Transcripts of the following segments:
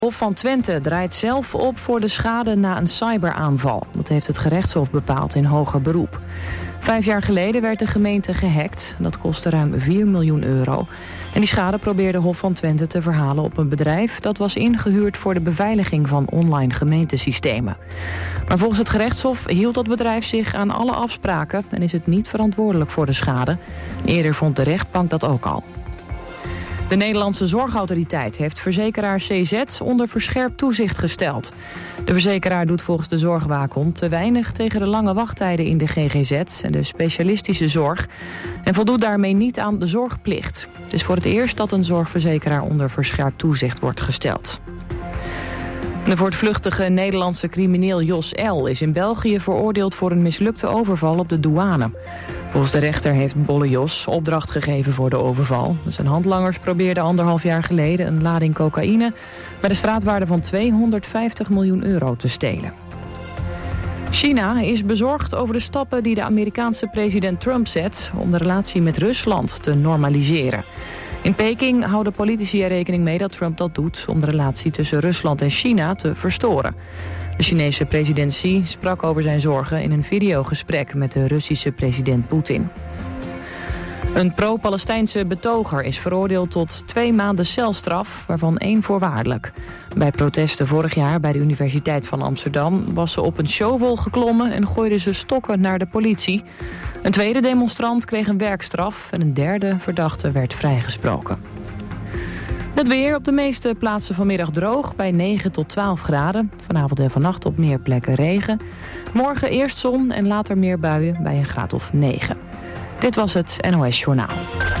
Hof van Twente draait zelf op voor de schade na een cyberaanval. Dat heeft het gerechtshof bepaald in hoger beroep. 5 jaar geleden werd de gemeente gehackt. Dat kostte ruim 4 miljoen euro. En die schade probeerde Hof van Twente te verhalen op een bedrijf dat was ingehuurd voor de beveiliging van online gemeentesystemen. Maar volgens het gerechtshof hield dat bedrijf zich aan alle afspraken en is het niet verantwoordelijk voor de schade. Eerder vond de rechtbank dat ook al. De Nederlandse Zorgautoriteit heeft verzekeraar CZ onder verscherpt toezicht gesteld. De verzekeraar doet volgens de Zorgwaakhond te weinig tegen de lange wachttijden in de GGZ en de specialistische zorg en voldoet daarmee niet aan de zorgplicht. Het is voor het eerst dat een zorgverzekeraar onder verscherpt toezicht wordt gesteld. De voortvluchtige Nederlandse crimineel Jos L. is in België veroordeeld voor een mislukte overval op de douane. Volgens de rechter heeft Bolle Jos opdracht gegeven voor de overval. Zijn handlangers probeerden 1,5 jaar geleden een lading cocaïne met een straatwaarde van 250 miljoen euro te stelen. China is bezorgd over de stappen die de Amerikaanse president Trump zet om de relatie met Rusland te normaliseren. In Peking houden politici er rekening mee dat Trump dat doet om de relatie tussen Rusland en China te verstoren. De Chinese president Xi sprak over zijn zorgen in een videogesprek met de Russische president Poetin. Een pro-Palestijnse betoger is veroordeeld tot 2 maanden celstraf, waarvan 1 voorwaardelijk. Bij protesten vorig jaar bij de Universiteit van Amsterdam was ze op een showwol geklommen en gooide ze stokken naar de politie. Een tweede demonstrant kreeg een werkstraf en een derde verdachte werd vrijgesproken. Het weer op de meeste plaatsen vanmiddag droog bij 9 tot 12 graden. Vanavond en vannacht op meer plekken regen. Morgen eerst zon en later meer buien bij een graad of 9. Dit was het NOS Journaal.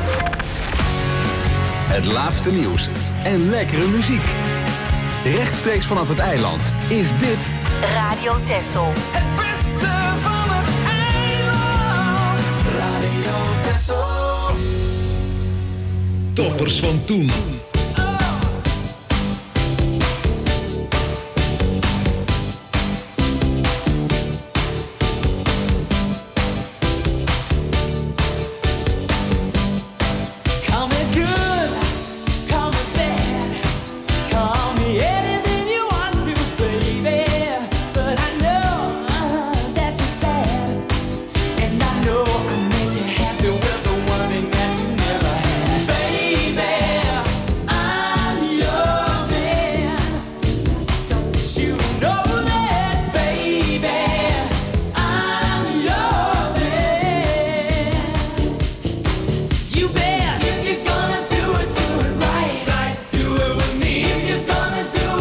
Het laatste nieuws en lekkere muziek. Rechtstreeks vanaf het eiland is dit Radio Texel. Het beste van het eiland. Radio Texel. Toppers van toen. If you're gonna do it right. Do it with me. If you're gonna do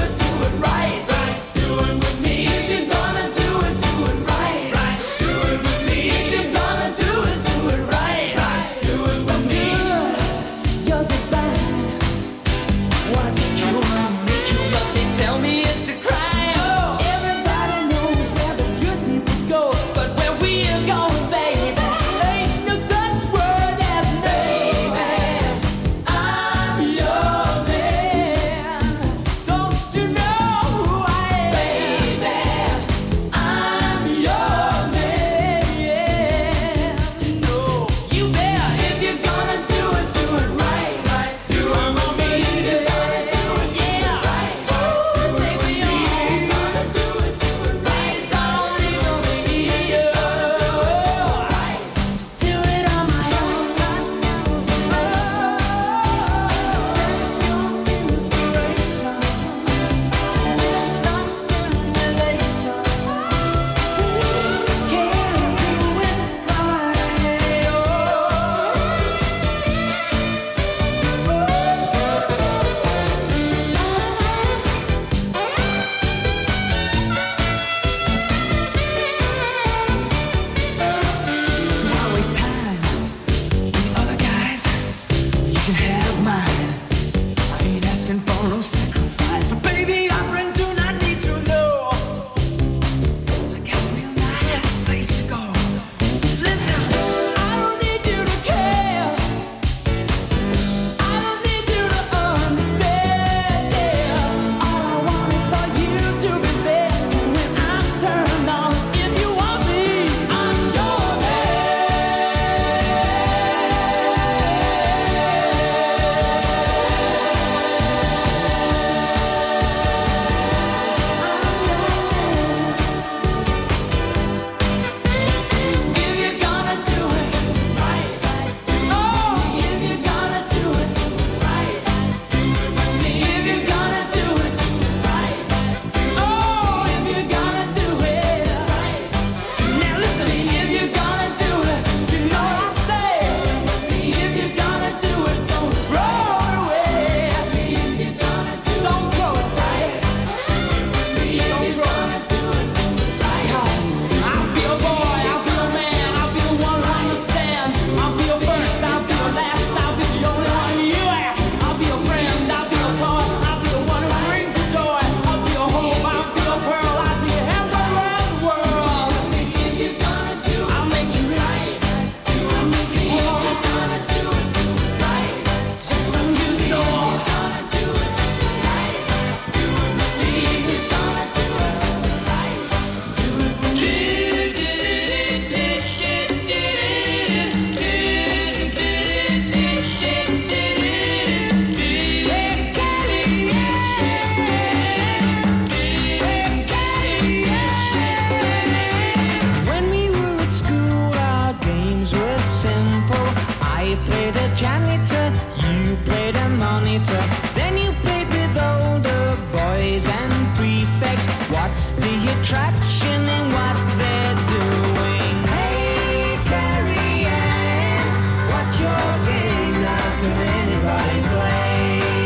traction in what they're doing. Hey, Carrie Ann, what's your game now? Can anybody play?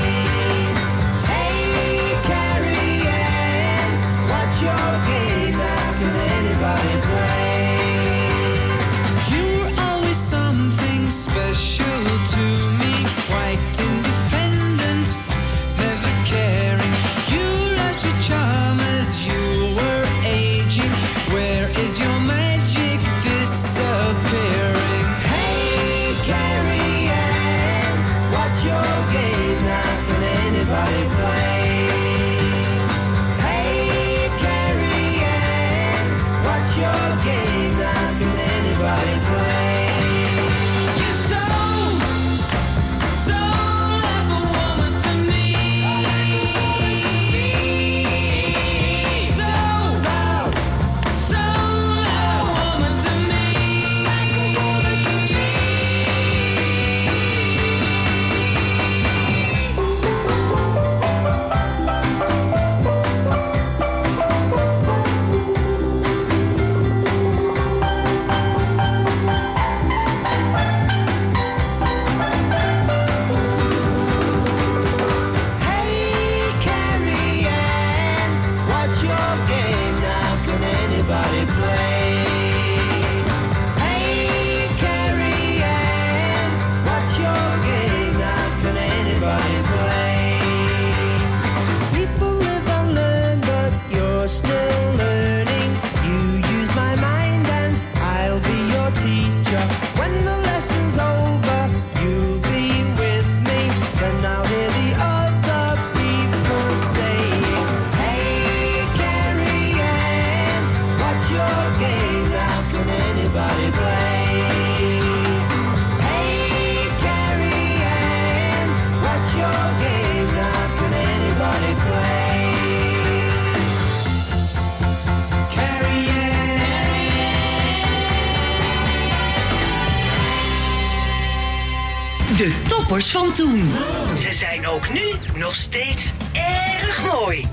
Hey, Carrie Ann, what's your game now? Can anybody play? You're always something special to me, quite independent, never caring. You lost your charm as you were aging. Where is your magic disappearing? Hey, Carrie Ann, what's your game now? Can anybody play? Hey, Carrie Ann, what's your game now? Can anybody play? You're so like a woman to me. So like a woman to me. Hey, Carrie Ann, what's your game now? Can anybody play? Hey, Carrie Ann, what's your game now? Can anybody play? People live and learn, but you're still learning. You use my mind and I'll be your teacher. When the lesson's over, you'll be with me. Then I'll hear the other people saying, hey, Carrie Ann, what's your game now? Can anybody play? Hey, Carrie Ann, what's your game now? Can anybody play? Carrie De toppers van toen. Ze zijn ook nu nog steeds erg mooi.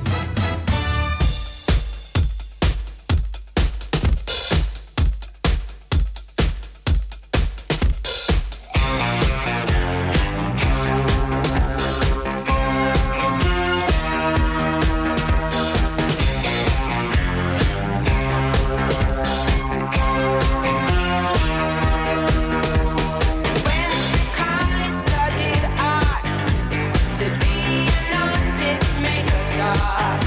Studied art to be an artist, make a star.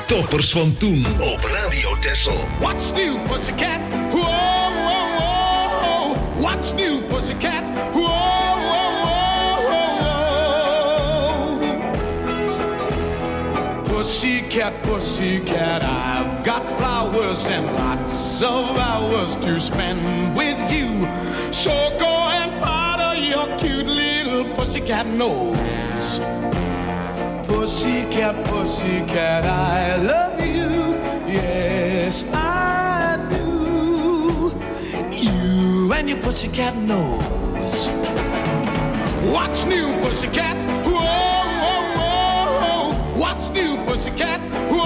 Toppers van toen op Radio Texel. What's new, pussycat? Whoa, whoa, whoa. What's new, pussycat? Whoa, whoa, whoa, whoa. Pussycat, pussycat, I've got flowers and lots of hours to spend with you. So go and powder your cute little pussycat nose. Pussycat, pussycat, I love you. Yes, I do. You and your pussycat nose. What's new, pussycat? Whoa, whoa, whoa. What's new, pussycat? Whoa,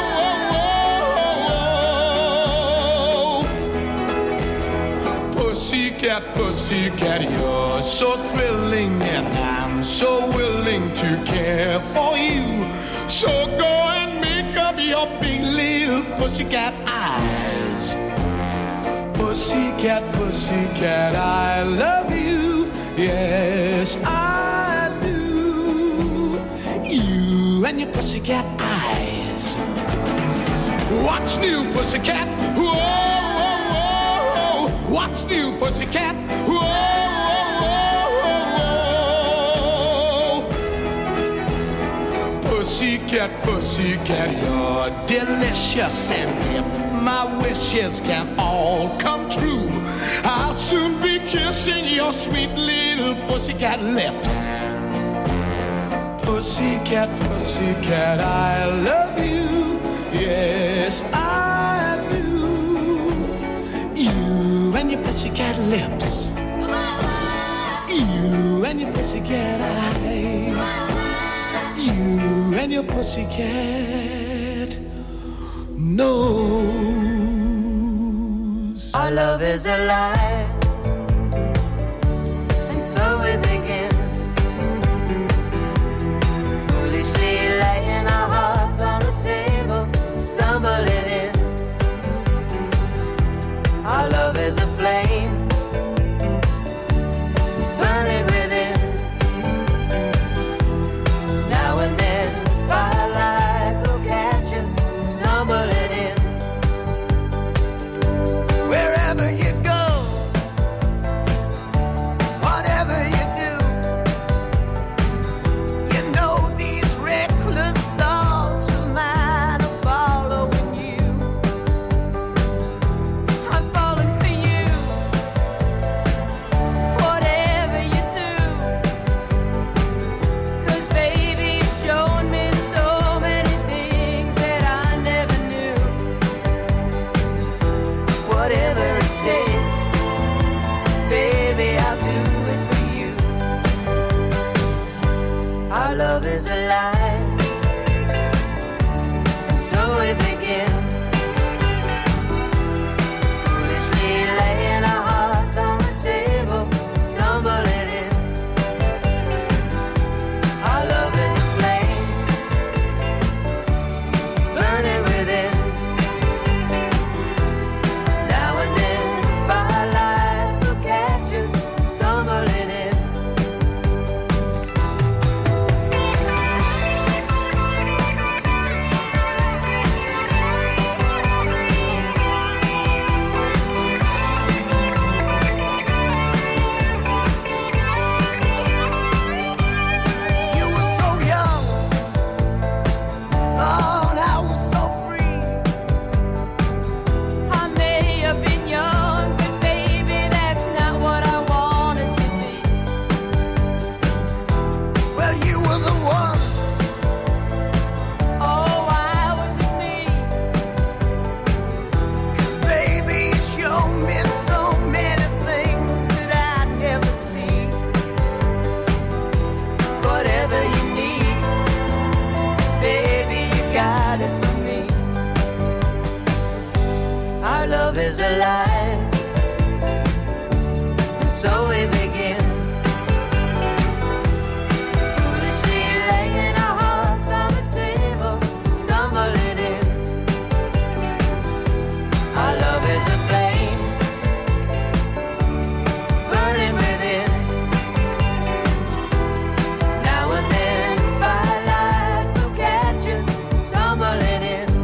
whoa, whoa. Pussycat, pussycat, you're so thrilling and I'm so willing to care for you. So go and make up your big little pussycat eyes. Pussycat, pussycat, I love you. Yes, I do. You and your pussycat eyes. What's new, pussycat? Whoa, whoa, whoa. What's new, pussycat? Whoa, whoa, whoa. Pussycat, pussycat, you're delicious. And if my wishes can all come true, I'll soon be kissing your sweet little pussycat lips. Pussycat, pussycat, I love you. Yes, I do. You and your pussycat lips. You and your pussycat eyes. You and your pussycat nose. Our love is a lie, and so we begin. Foolishly laying our hearts on the table, stumbling in. Our love is a flame, burning within. Now and then, firelight will catch us, stumbling in. Wherever you go, whatever you do, you know these reckless thoughts of mine are following you. I'm falling for you, whatever you do. 'Cause baby, you've shown me so many things that I never knew. Whatever it takes, baby, I'll do it for you. Our love is a lie, and so we begin. Foolishly laying our hearts on the table, stumbling in. Our love is a flame, burning within. Now and then, firelight will catch us, stumbling in. You were so young, oh, and I was so free. I may have been young, but baby, that's not what I wanted to be. Well, you were the one. Oh, I wasn't me. 'Cause baby, you showed me so many things that I'd never see. Whatever you need, baby, you got it for me. Our love is a lie, and so we begin. Foolishly laying our hearts on the table, stumbling in. Our love is a flame, burning within. Now and then, firelight will catch us, stumbling in.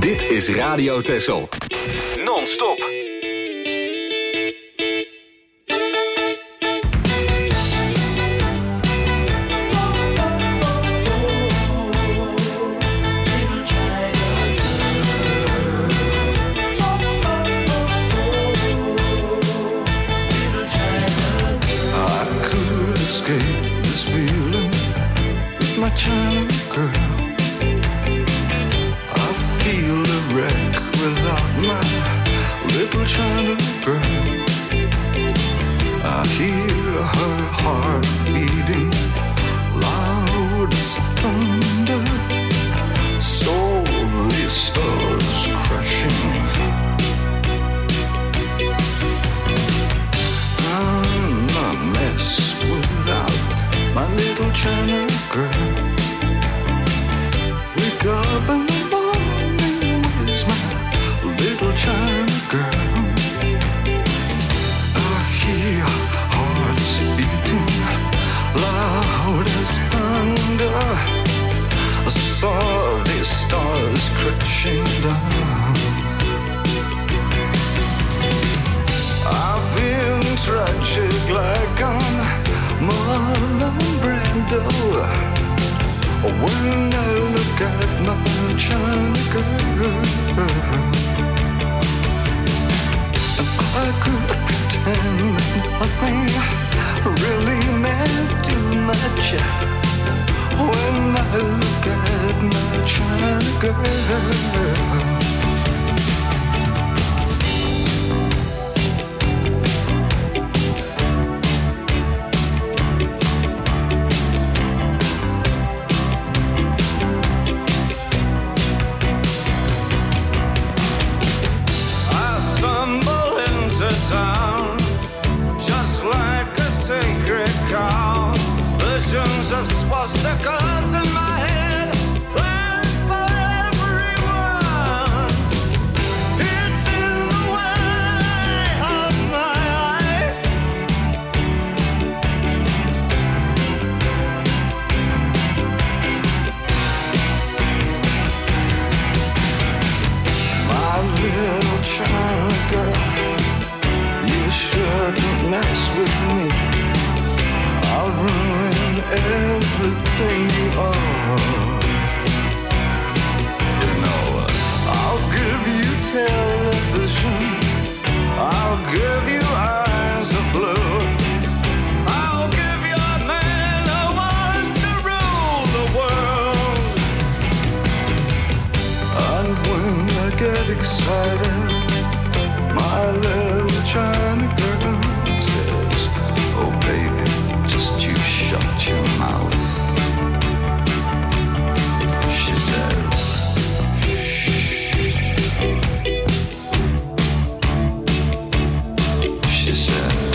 Dit is Radio Texel. Non-stop. My China girl, I feel a wreck without my little China girl. I hear her heart beating loud as thunder, soul-the stars crashing. I'm a mess without my little China girl. Wake up in the morning, where's my little China girl? I hear hearts beating loud as thunder. I saw the stars crashing down. I feel tragic like I'm Marlon Brando when I look at my China girl. I could pretend nothing really meant too much when I look at my China girl. Town, just like a sacred cow. Visions of swastikas in my head, plans for everyone. It's in the way of my eyes. My little China girl, you shouldn't mess with me. I'll ruin everything you are. You know, I'll give you television, I'll give you eyes of blue, I'll give you a man who wants to rule the world. And when I get excited, my little China girl says, oh baby, just you shut your mouth. She says, she says,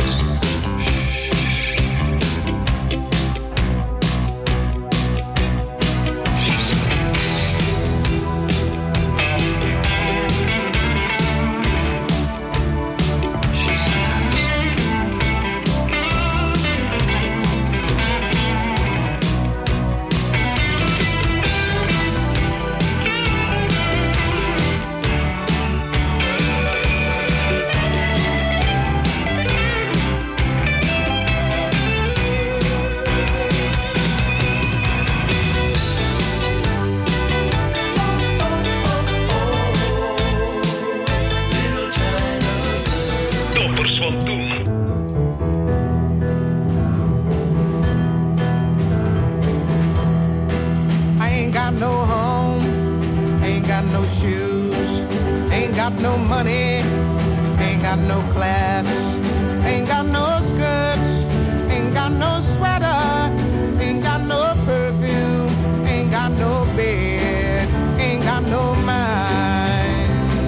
no money, ain't got no class, ain't got no skirts, ain't got no sweater, ain't got no perfume, ain't got no bed, ain't got no mind,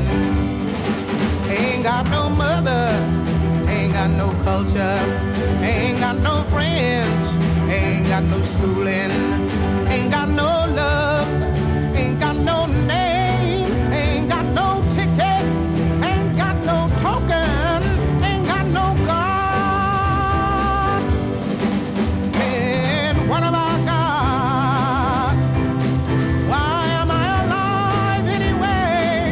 ain't got no mother, ain't got no culture, ain't got no friends, ain't got no schooling, ain't got no love, ain't got no name, ain't got no ticket, ain't got no token, ain't got no God. And what have I got? Why am I alive anyway?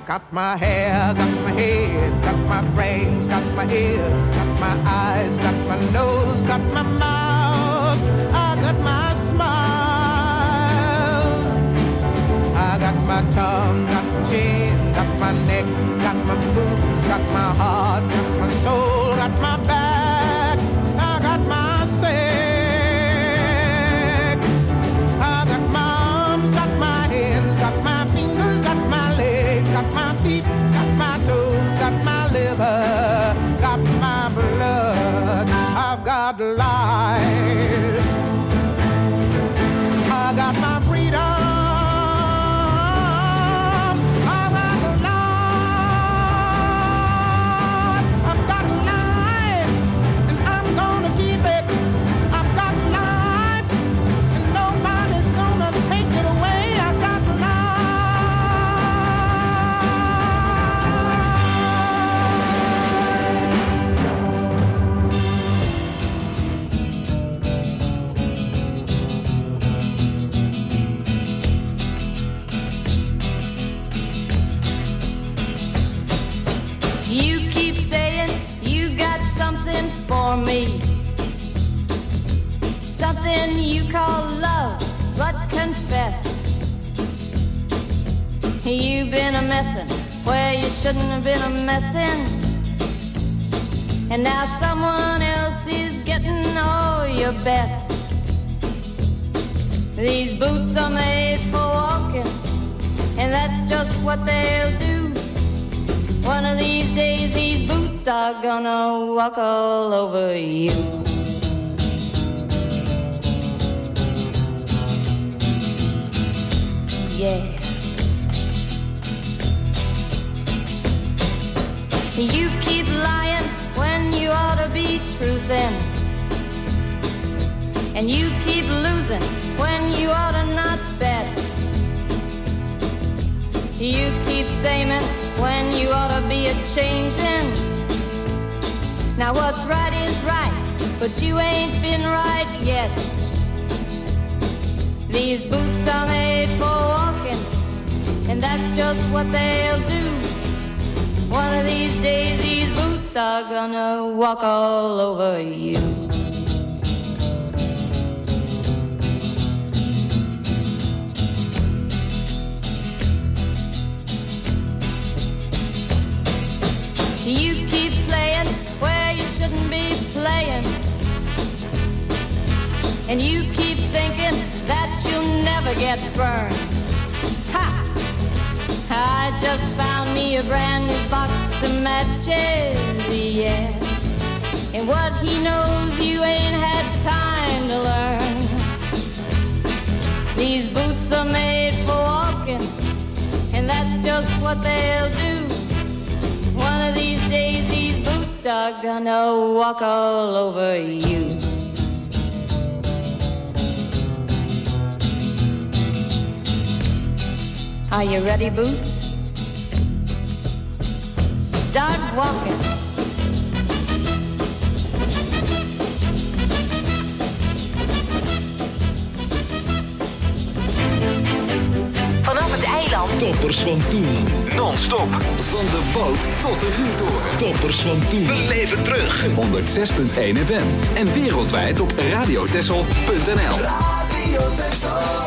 got my hair, got my head, got my brains, got my ears, got my eyes, got my nose, got my mouth, I got my smile. I got my tongue, got my chin, got my neck, got my boobs, got my heart, got my soul, got my back, I got my sex. I got my arms, got my hands, got my fingers, got my legs, got my feet, got my toes, got my liver, got my blood. I've got life. I got my freedom. For me, something you call love, but confess you've been a messin' where you shouldn't have been a messin', and now someone else is getting all your best. These boots are made for walking, and that's just what they'll do. One of these days these boots are gonna walk all over you. Yeah. You keep lying when you ought to be truthin', and you keep losing when you ought to not bet. You keep saying when you ought to be a-changin'. Now what's right is right, but you ain't been right yet. These boots are made for walking, and that's just what they'll do. One of these days these boots are gonna walk all over you. You keep playing where you shouldn't be playing, and you keep thinking that you'll never get burned. Ha! I just found me a brand new box of matches, yeah. And what he knows you ain't had time to learn. These boots are made for walking, and that's just what they'll do. One of these days these boots are gonna walk all over you. Are you ready, Boots? Start walking. Vanaf het eiland. Toppers van toen. Non-stop. Van de boot tot de vuurtoren. Toppers van toen. We leven terug. 106.1 FM. En wereldwijd op radiotessel.nl. Radio Tessel.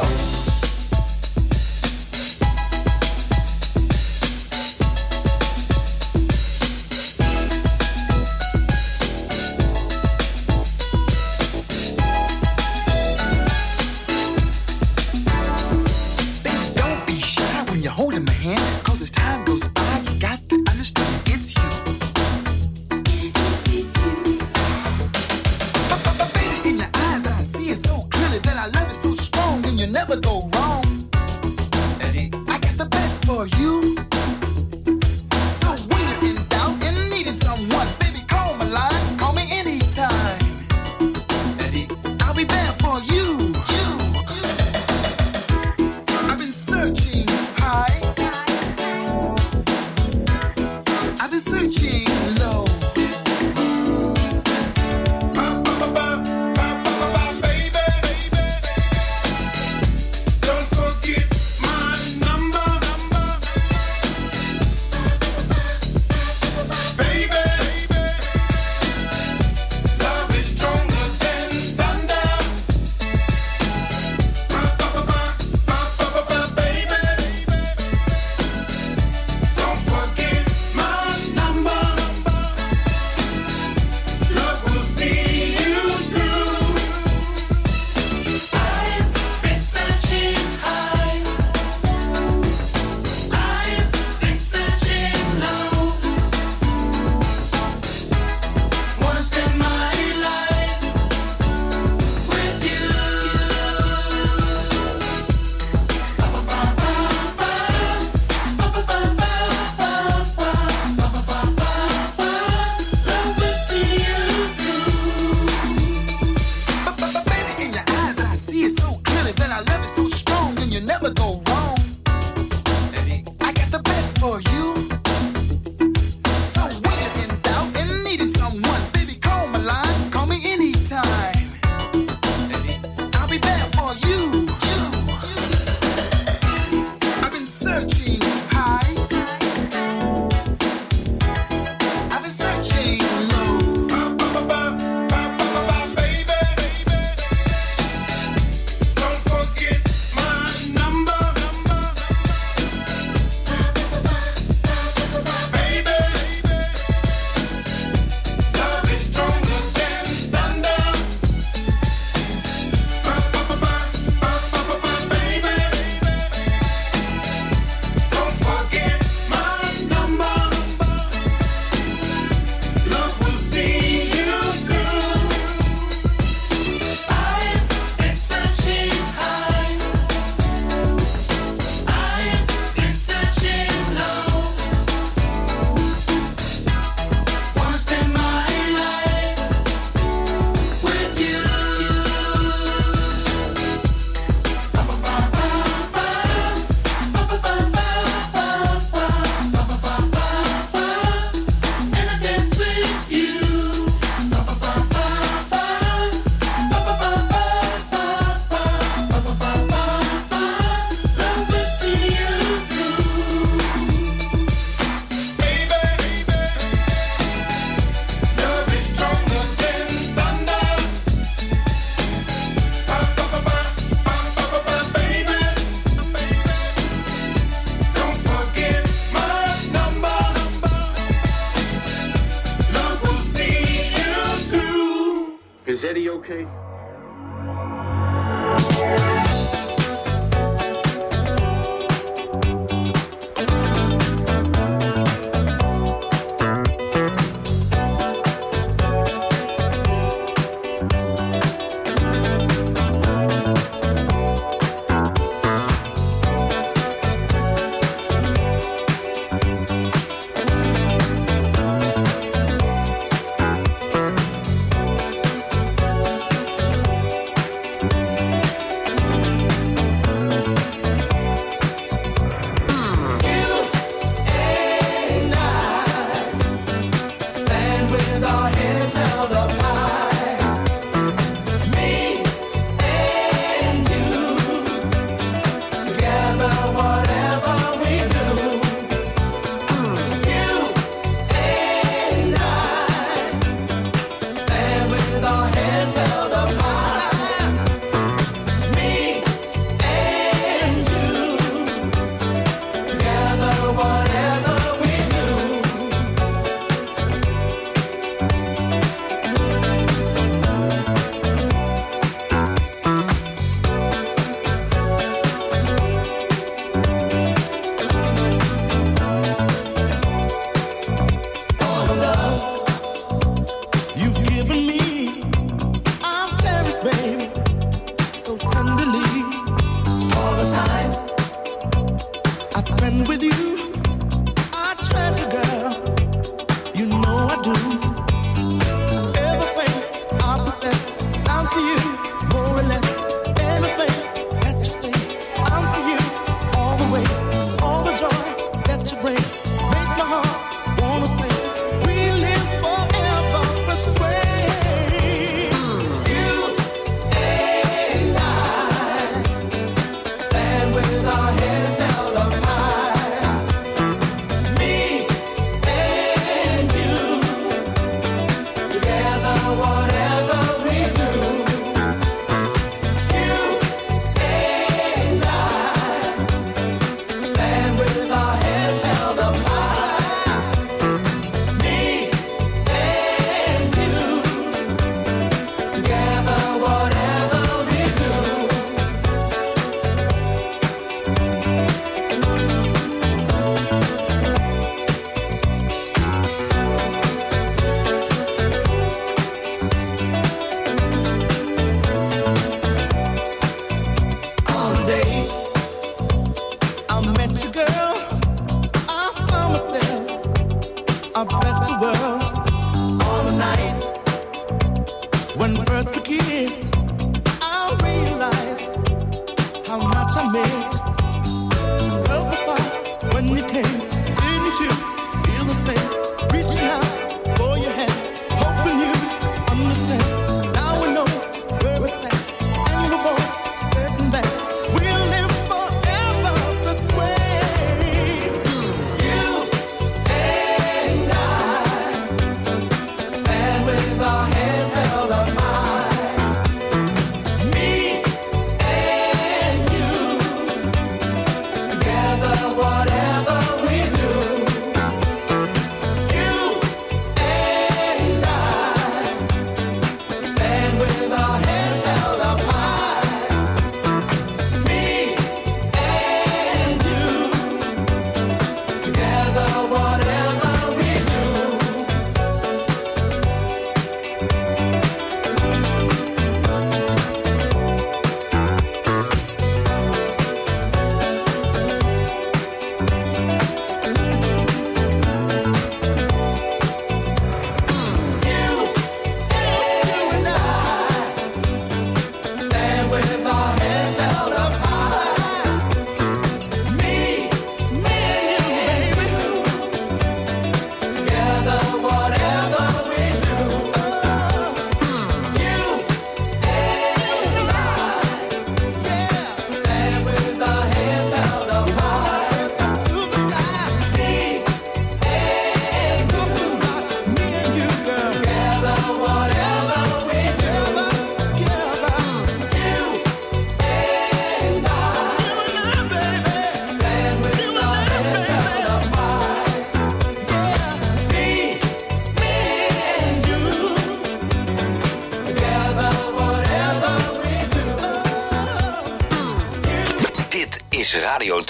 baby.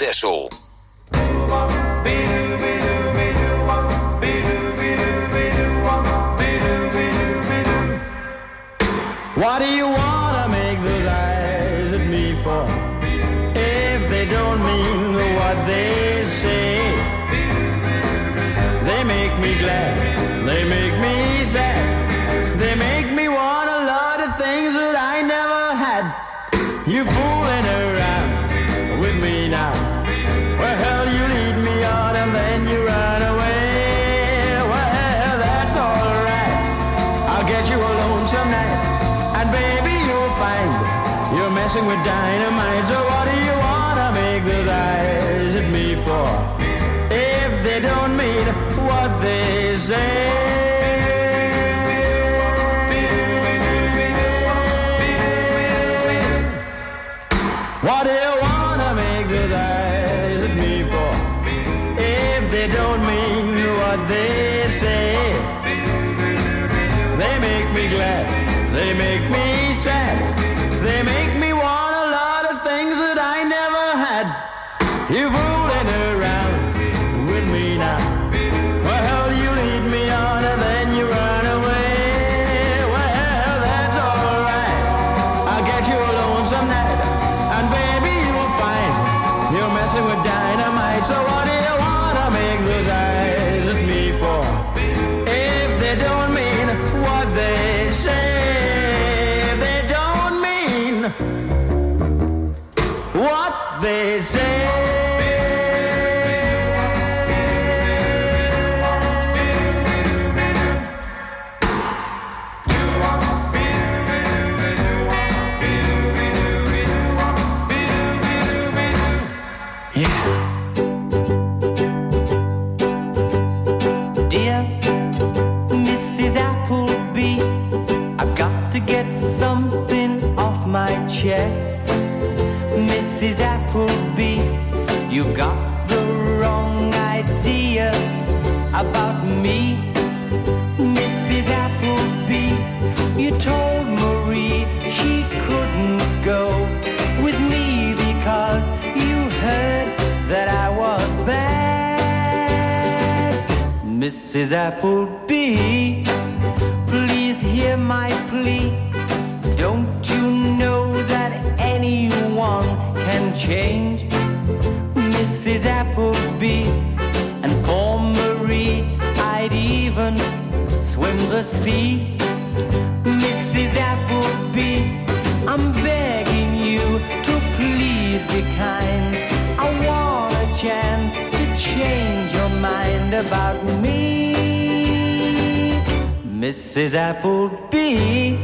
Texel. What do you wanna make those eyes at me for? If they don't mean what they say, they make me glad, they make me sad, they make me want a lot of things that I never had. You fooling around with me now. Well, hell, you lead me on and then you run away. Well, that's alright, I'll get you alone tonight. And baby, you'll find you're messing with dynamite. So what do you wanna make those eyes at me for? If they don't mean what they say. What do you wanna make those eyes at me for? If they don't mean what they say. They make me glad, they make me sad, they make me want a lot of things that I never had. You're fooling around with me now. Well, you lead me on and then you run away. Well, that's alright, I'll get you alone some night. And baby, you'll find you're messing with dynamite. So what do you wanna make those eyes at me for? If they don't mean what they say. What they say. Yeah. Dear Mrs. Appleby, I've got to get something off my chest. Mrs. Appleby, you got the wrong idea about me. Mrs. Appleby, you told Marie she couldn't go with me because you heard that I was bad. Mrs. Appleby, please hear my plea. Don't you know that anyone can change? Mrs. Appleby, and for Marie I'd even swim the sea. Mrs. Appleby, I'm begging you to please be kind. I want a chance to change your mind about me. Mrs. Appleby.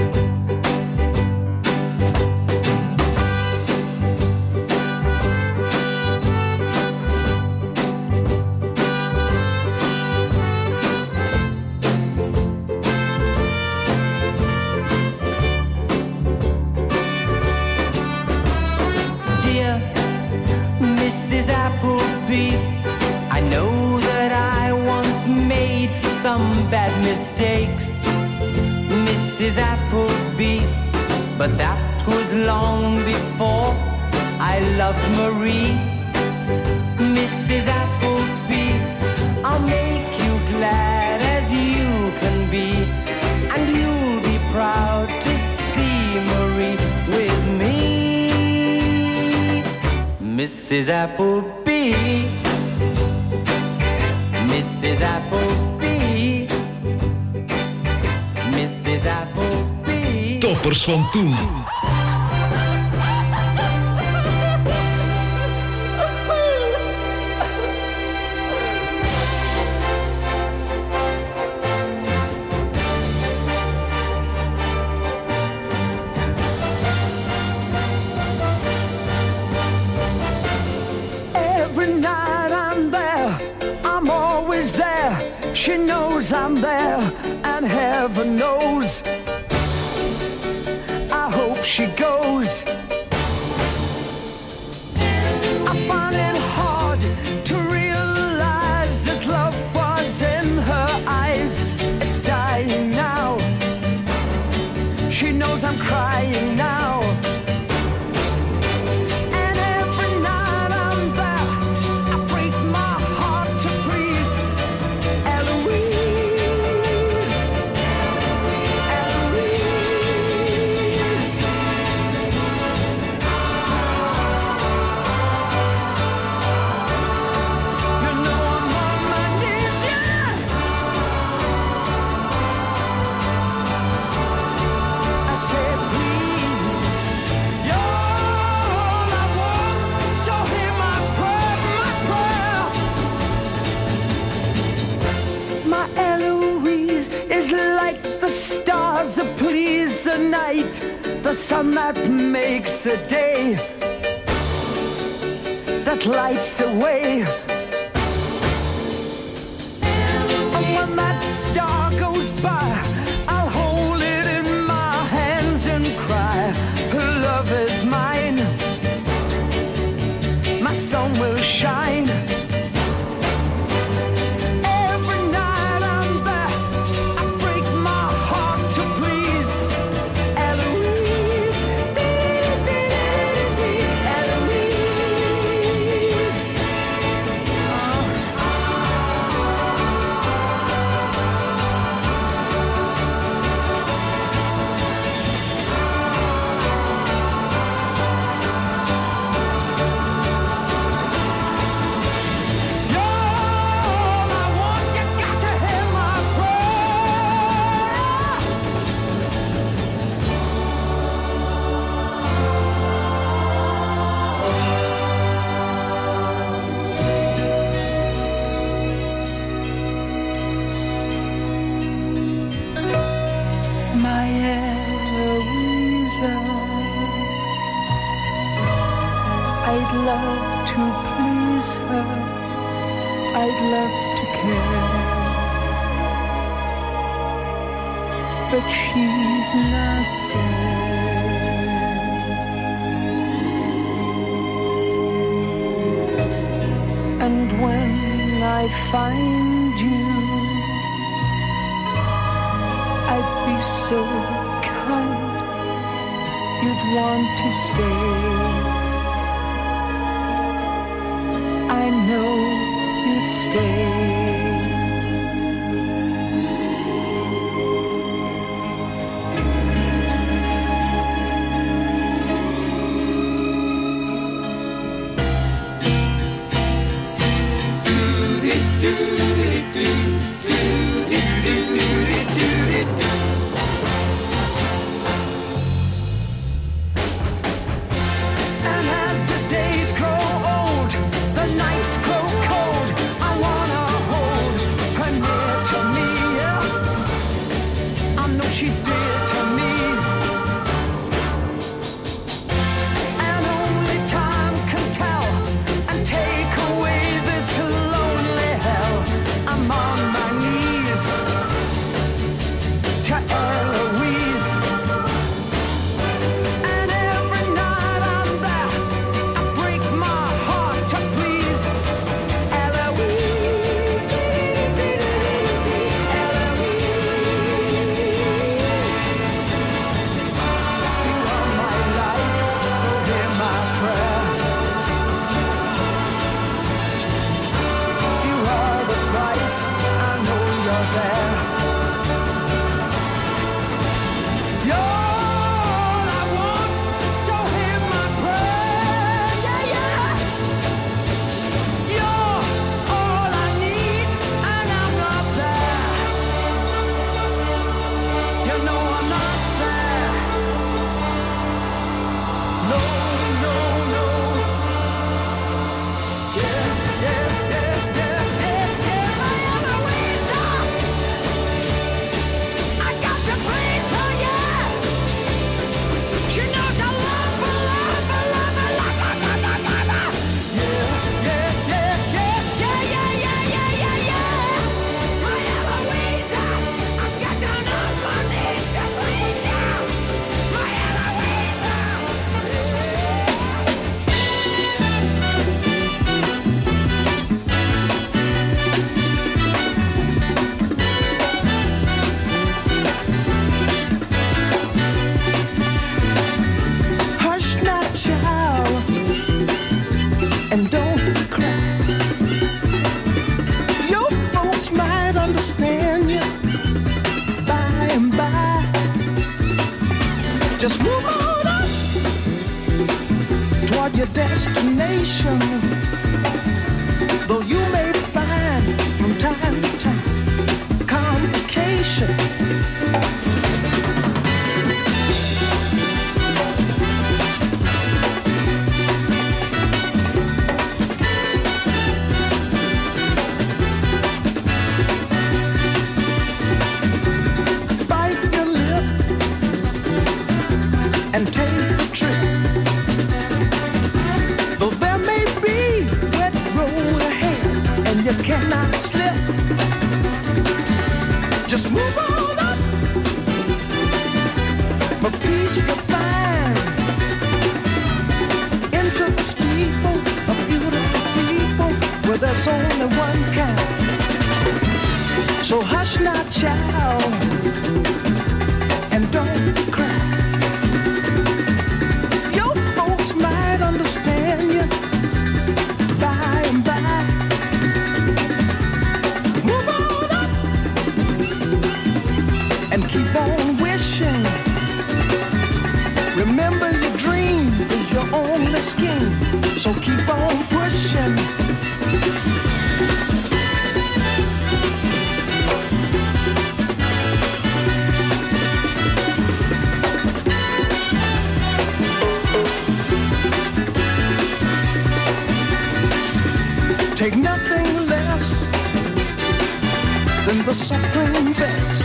I know that I once made some bad mistakes, Mrs. Appleby, but that was long before I loved Marie. Mrs. Appleby, I'll make you glad as you can be, and you'll be proud to see Marie with me. Mrs. Appleby, Mrs. Appleby, Mrs. Appleby. Toppers van toen. She knows I'm there, and heaven knows I hope she goes. I find it hard to realize that love was in her eyes. It's dying now. She knows I'm crying now. And every night I'm is like the stars that please the night, the sun that makes the day, that lights the way. And when that star goes by, I'll hold it in my hands and cry, love is mine, my sun will shine. I'd love to please her, I'd love to care, but she's not there. And when I find you, I'd be so kind, you'd want to stay. I know you'd stay. And as the days grow old, the nights grow cold, I wanna hold her near to me, yeah. I know she's dear to me, and only time can tell and take away this lonely hell. I'm on my knees to Eloise, and every night I'm there, I break my heart to please Eloise. Eloise, you are my life, so hear my prayer. You are the price, I know you're there. You're all I want, so hear my prayer. Yeah, yeah. You're all I need, and I'm not there. You know I'm not there. No, no, no. Yeah, yeah, yeah, yeah, yeah, yeah. My Eloisa, I got to please her, yeah. She knows I love her, love her, love her, love her, love her, love her. Yeah, yeah, yeah, yeah, yeah, yeah, yeah, yeah, yeah, yeah. My Eloisa, I've got down on my knees to please you. My Eloisa. Hush now, child, and don't cry. Your folks might understand you by and by. Just move on up toward your destination, though you may find from time to time complication. slip. Just move on up. My peace you can find into the steeple of beautiful people where there's only one kind. So hush now, child, and don't cry. Your folks might understand you by and by. Move on up and keep on wishing. Remember your dream is your only scheme, so keep on pushing. Take nothing less than the supreme best.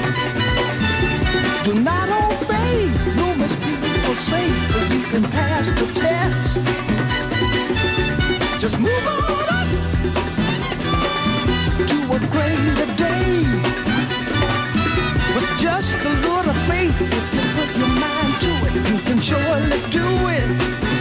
Do not obey, you must be safe, but you can pass the test. Just move on up to a greater day. With just a little faith, if you put your mind to it, you can surely do it.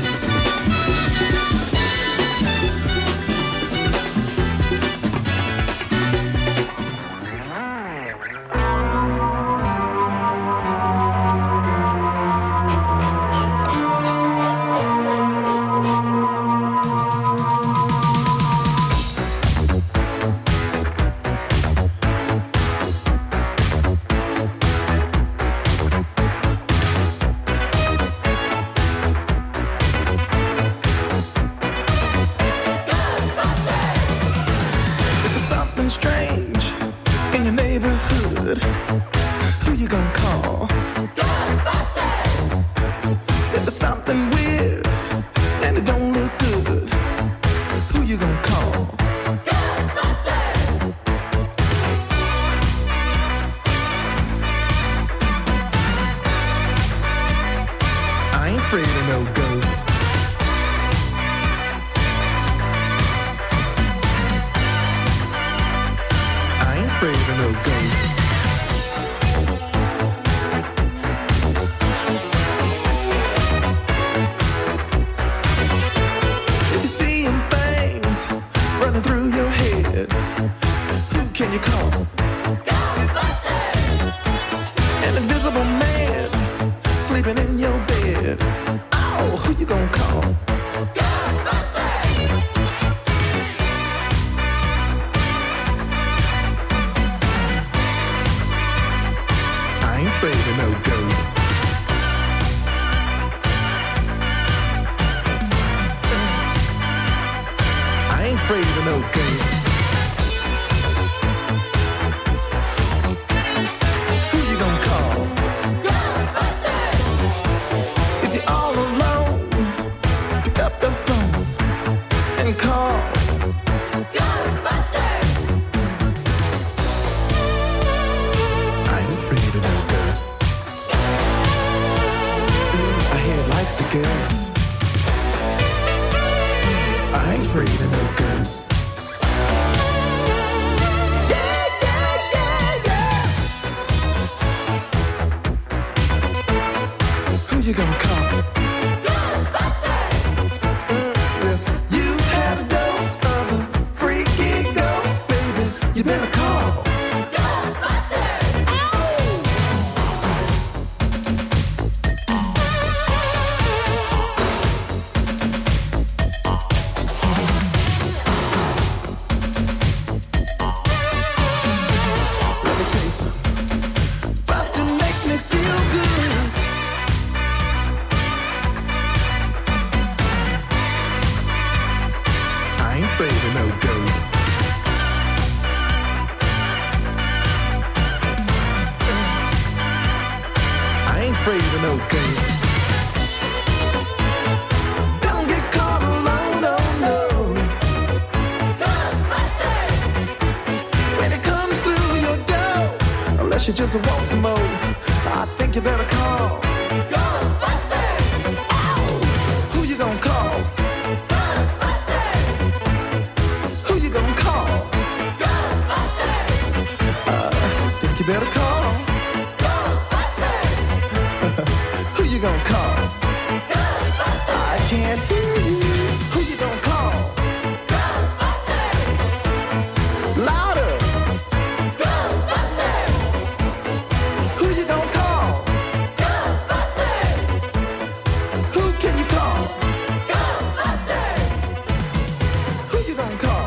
She just wants some more. I think you better call Ghostbusters. Ow! Who you gonna call? Ghostbusters. Who you gonna call? better call Ghostbusters. Who you gonna call? Ghostbusters. I can't hear you. Who you gonna call? Ghostbusters. Louder. Ghostbusters. Who you gonna call? Ghostbusters. Who can you call? Ghostbusters. Who you gonna call?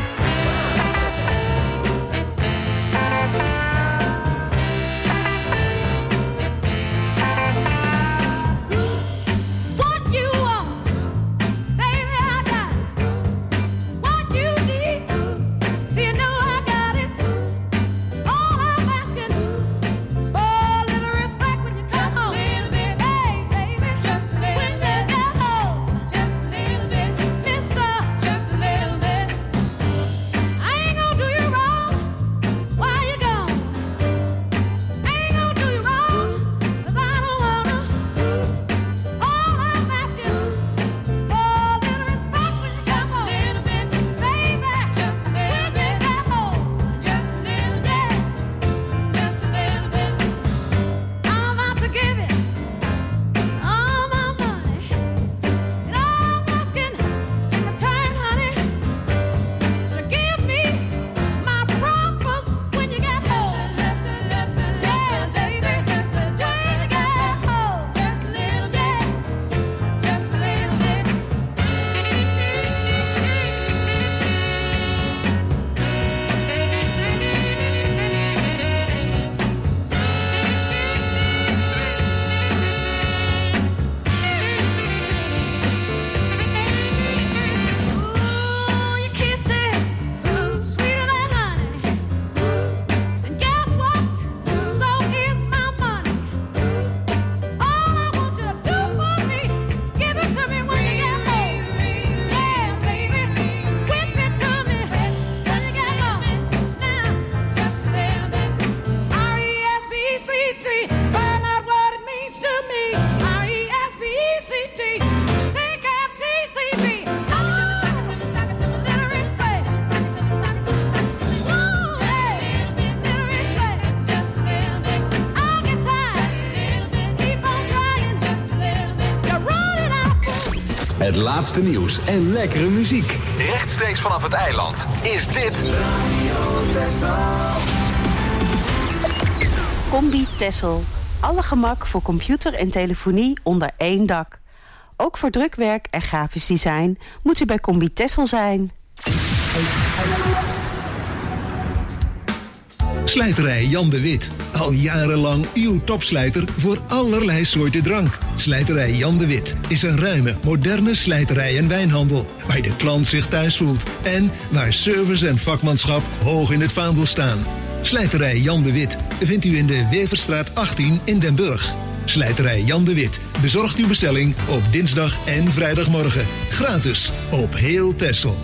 Het laatste nieuws en lekkere muziek. Rechtstreeks vanaf het eiland is dit Radio Texel. Combi Texel. Alle gemak voor computer en telefonie onder één dak. Ook voor drukwerk en grafisch design moet u bij Combi Texel zijn. Slijterij Jan de Wit. Al jarenlang uw topslijter voor allerlei soorten drank. Slijterij Jan de Wit is een ruime, moderne slijterij en wijnhandel. Waar de klant zich thuis voelt. En waar service en vakmanschap hoog in het vaandel staan. Slijterij Jan de Wit vindt u in de Weverstraat 18 in Den Burg. Slijterij Jan de Wit bezorgt uw bestelling op dinsdag en vrijdagmorgen. Gratis op heel Texel.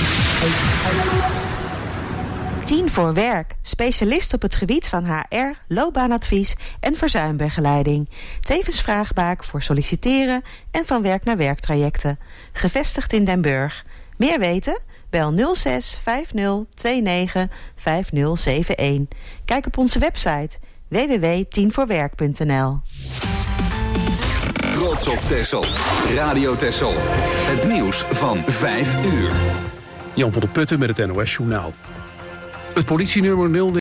10 voor werk. Specialist op het gebied van HR, loopbaanadvies en verzuimbegeleiding. Tevens vraagbaak voor solliciteren en van werk naar werktrajecten. Gevestigd in Den Burg. Meer weten? Bel 06 50 29 5071. Kijk op onze website www.10voorwerk.nl. Trots op Texel. Radio Texel. Het nieuws van 5 uur. Jan van der Putten met het NOS Journaal. Het politienummer 09